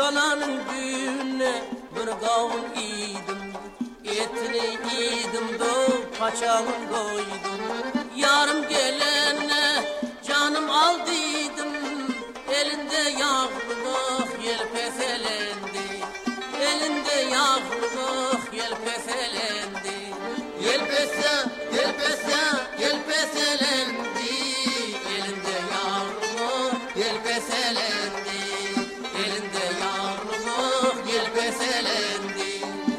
Galanın düğününe bir kavun iydim, etini iydim doğup paçağın koydum. Yarım gelene canım aldıydım, elinde yavruluk yelpezelendi. Elinde yavruluk yelpezelendi. Yelpeze, yelpeze, yelpezelendi. Elinde yavruluk yelpezelendi. Elinde yavruluk yelpezelendi.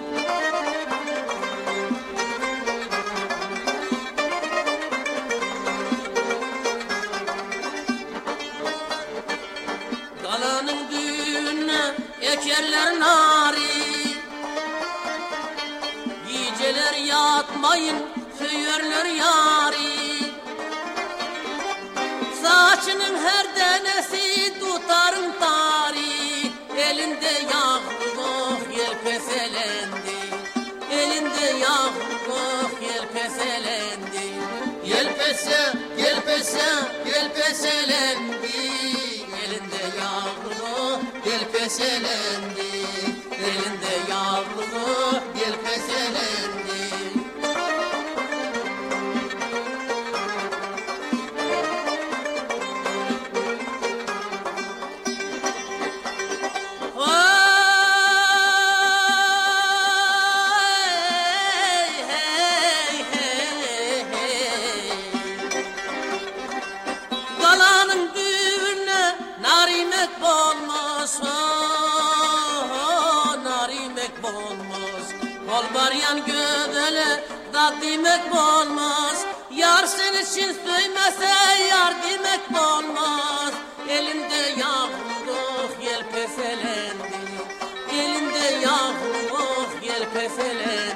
Galanın düğününe ekerler nari, geceler yatmayın söyürler yari. Saçının her denesi tutarım tari. Elinde yavruluk yelpezelendi. Elinde yavruluk yelpezelendi. Yelpeze, yelpeze, yelpezelendi. Elinde yavruluk yelpezelendi. Elinde yavruluk yelpezelendi. Galanın düğününe narimek olmaz, narimek olmaz. Kol baryan gödele da demek olmaz. Yar sen için söymese yar demek olmaz. Elinde yavruluk yelpezelendi. Elinde yavruluk yelpezelendi.